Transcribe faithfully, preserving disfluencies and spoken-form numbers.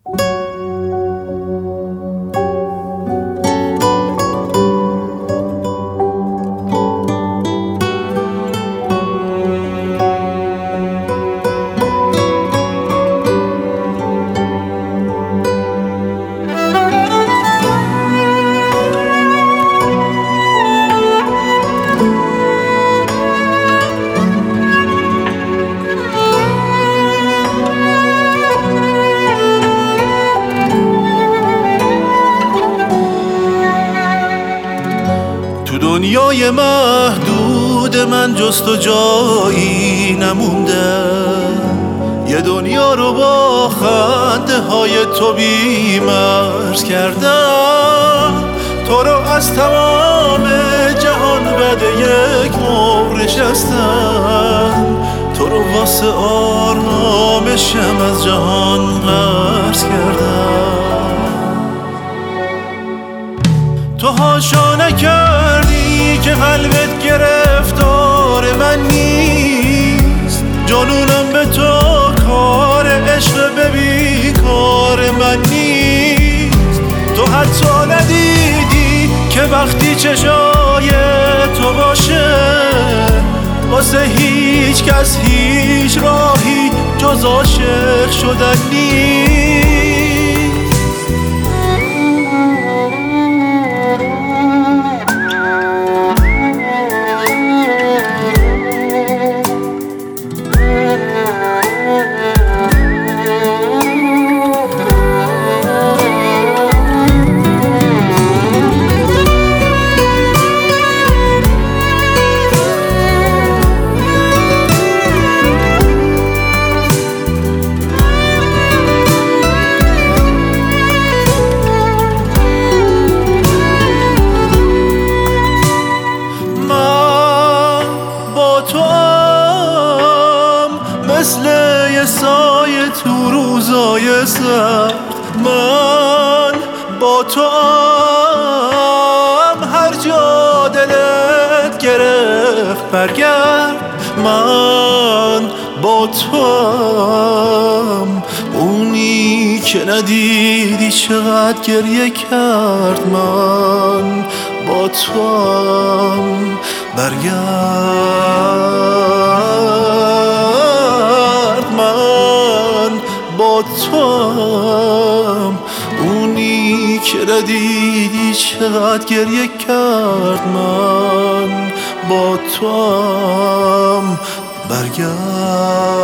دنیای محدود من جز تو جایی نمونده، یه دنیا رو با خنده های تو بی‌مرز کردم. تو رو از تمام جهان بعد یک مهر نشستم، تو رو واسه آرامشم از جهان قرض کردم. تو هاشا نکردی که قلبت گرفتار من نیست، جنونم به تو کار عشق به بیکار من نیست. تو حتی ندیدی که وقتی چشای تو باشه واسه هیچ کس هیچ راهی جز عاشق شدن نیست. مثل یه سایه تو روزای سرد، من با تو هم هر جا دلت گرفت برگرد. من با تو هم اونی که ندیدی چقدر گریه کرد. من با تو هم برگرد، من با تو هم اونی که ندیدی چقدر گریه کرد. من با تو هم برگرد.